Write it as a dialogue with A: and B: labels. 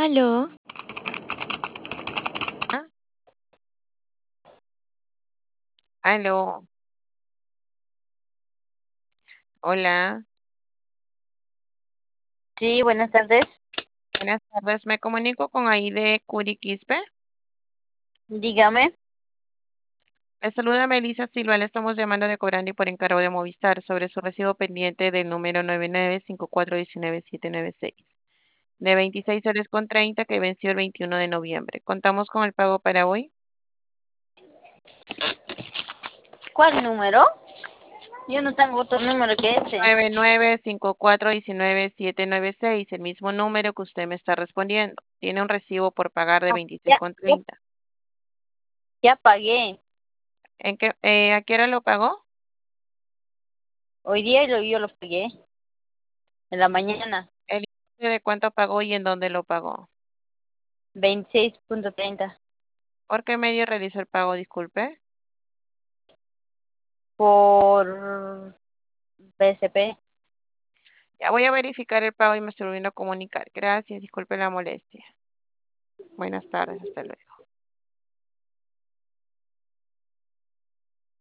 A: Aló,
B: Ah, aló, hola,
C: Sí, buenas tardes.
B: buenas tardes. Me comunico con Aide Curiquispe.
C: Dígame.
B: Le saluda Melissa Silva. Le estamos llamando de Cobrando y por encargo de Movistar sobre su recibo pendiente del número 995419796 de 26 soles con 30 que venció el 21 de noviembre. ¿Contamos con el pago para hoy?
C: ¿Cuál número? Yo no tengo otro número que ese.
B: 9954199796, el mismo número que usted me está respondiendo. Tiene un recibo por pagar de
C: No,
B: 26
C: ya,
B: con
C: ya,
B: 30.
C: ya pagué.
B: ¿A qué hora lo pagó?
C: Hoy día yo lo pagué. En la mañana.
B: El importe de cuánto pagó y en dónde lo pagó.
C: 26.30.
B: ¿Por qué medio realizó el pago? Disculpe.
C: Por PSP.
B: Ya voy a verificar el pago y me estoy volviendo a comunicar. Gracias, disculpe la molestia. Buenas tardes, hasta luego.